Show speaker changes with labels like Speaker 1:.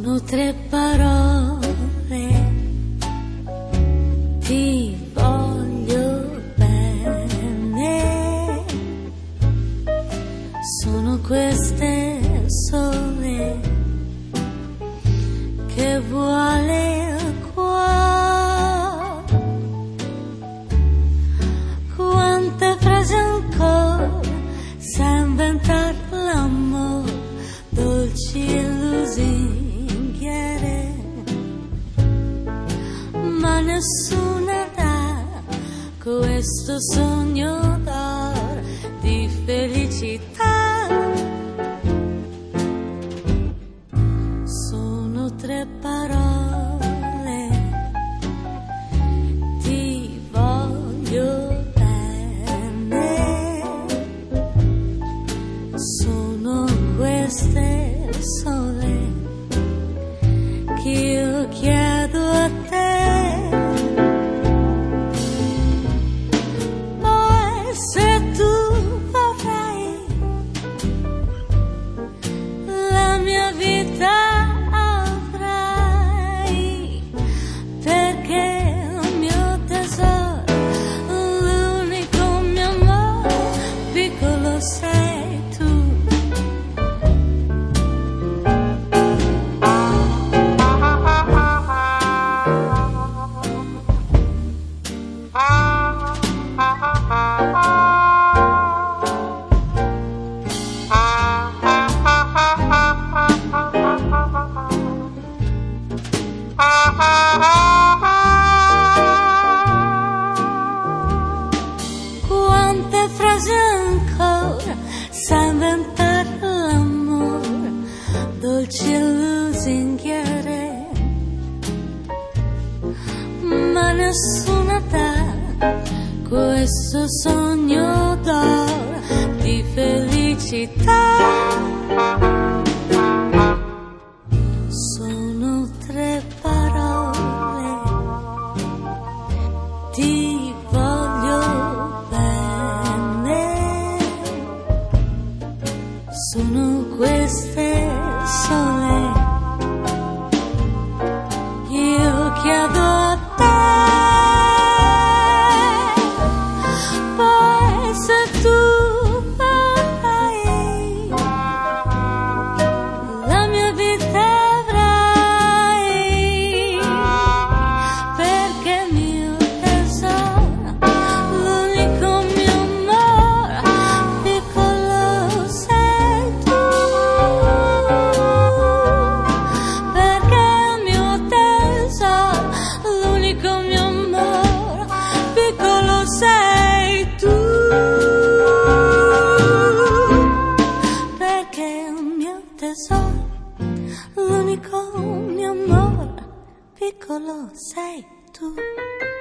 Speaker 1: Sono tre parole, ti voglio bene, sono queste sole che vuole il cuore. Quante frasi ancora sa inventare l'amore, dolci lusinghiere, ma nessuna dà questo sogno d'oro di felicità. Sono tre parole, ti voglio bene, sono queste sole che io chiedo a te. Poi se tu vorrai la mia vita avrai, perché il mio tesoro, l'unico mio amore piccolo sei tu. Quante frasi ancora sa inventare l'amore, dolci lusinghiere, ma nessuna dà questo sogno d'oro di felicità. Sono tre parole, ti voglio bene, sono queste sole che io chiedo a te. Poi se tu vorrai la mia vita avrai, perché mio tesoro, l'unico mio amore piccolo sei tu, perché mio tesoro, l'unico mio amore piccolo sei tu, perché il mio tesoro, l'unico mio amore piccolo sei tu.